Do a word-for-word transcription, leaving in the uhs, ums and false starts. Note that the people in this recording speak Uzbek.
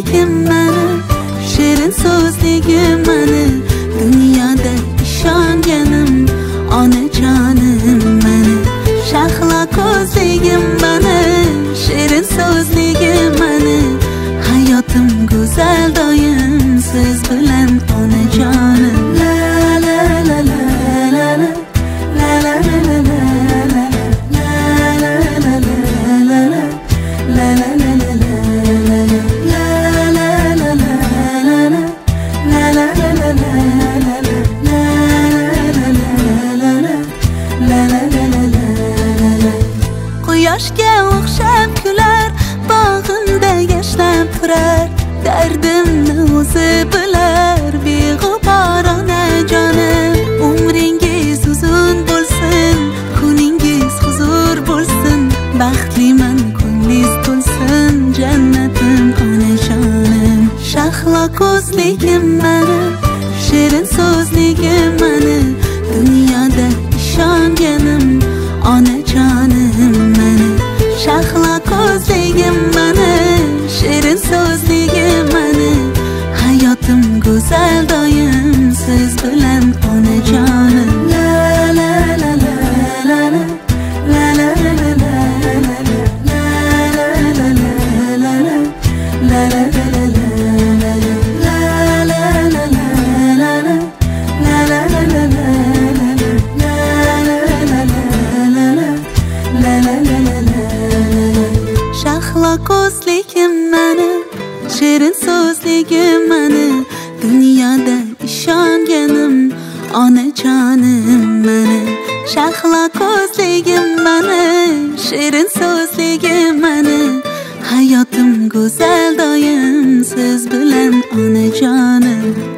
ko'zligim mani, shirin so'zligim mani, dunyoda ishonganim onajonim mani. Shahlo ko'zligim mani, shirin so'zligim mani, hayotim go'zal doim siz bilan onajonim. La la la la la la la la la la la la la Quyoshga o'xshab kular, bog'imda yashnab turar, dardimni o'zi bilar, beg'ubor onajonim. Umringiz uzun bo'lsin, kuningiz huzur bo'lsin, baxtliman ko'nglingiz to'lsin, jannatim onajonim. Shahlo ko'zligim mani, shirin so'zligim mani, dunyoda ishonganim onajonim mani. Shahlo ko'zligim mani, shirin so'zligim mani, hayotim go'zal doim siz bilan onajonim. La la la la la la la la la la la la la la Shahlo ko'zligim mani, shirin so'zligim mani, dunyoda ishonganim onajonim mani. Shahlo ko'zligim mani, shirin so'zligim mani, hayotim go'zal doim siz bilan onajonim.